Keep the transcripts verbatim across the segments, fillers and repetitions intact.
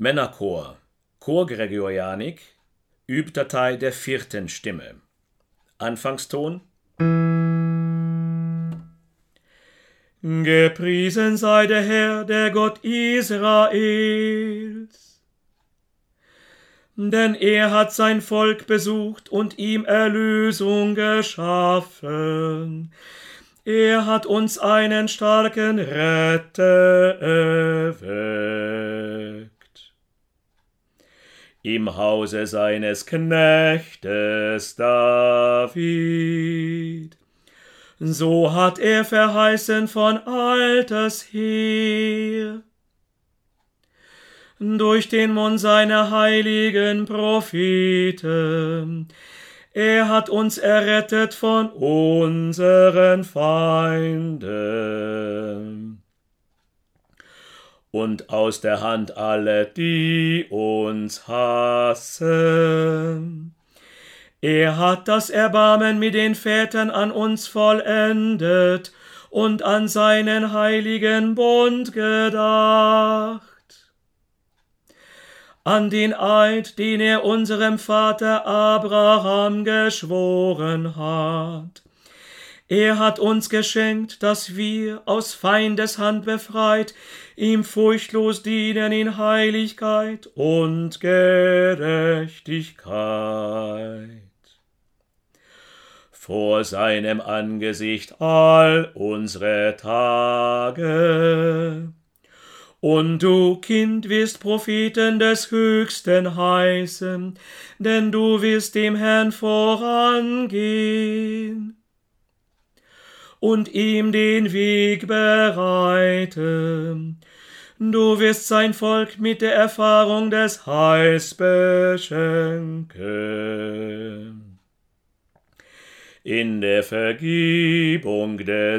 Männerchor, Chor Gregorianik, Übdatei der vierten Stimme. Anfangston: Gepriesen sei der Herr, der Gott Israels, denn er hat sein Volk besucht und ihm Erlösung geschaffen. Er hat uns einen starken Retter erweckt. Im Hause seines Knechtes David. So hat er verheißen von alters her, durch den Mund seiner heiligen Propheten. Er hat uns errettet von unseren Feinden und aus der Hand alle, die uns hassen. Er hat das Erbarmen mit den Vätern an uns vollendet und an seinen heiligen Bund gedacht, an den Eid, den er unserem Vater Abraham geschworen hat. Er hat uns geschenkt, dass wir, aus Feindes Hand befreit, ihm furchtlos dienen in Heiligkeit und Gerechtigkeit. Vor seinem Angesicht all unsere Tage. Und du, Kind, wirst Propheten des Höchsten heißen, denn du wirst dem Herrn vorangehen und ihm den Weg bereiten. Du wirst sein Volk mit der Erfahrung des Heils beschenken, in der Vergebung der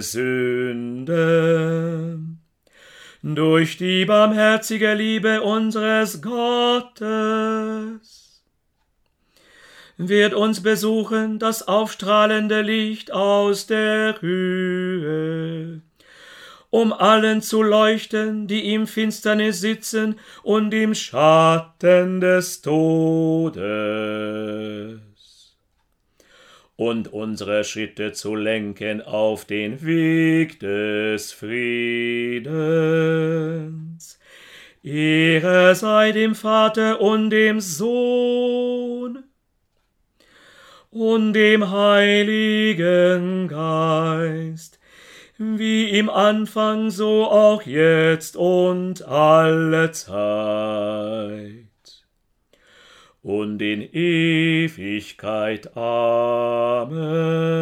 Sünden, durch die barmherzige Liebe unseres Gottes wird uns besuchen das aufstrahlende Licht aus der Höhe, um allen zu leuchten, die im Finsternis sitzen und im Schatten des Todes, und unsere Schritte zu lenken auf den Weg des Friedens. Ehre sei dem Vater und dem Sohn und dem Heiligen Geist, wie im Anfang, so auch jetzt und alle Zeit und in Ewigkeit. Amen.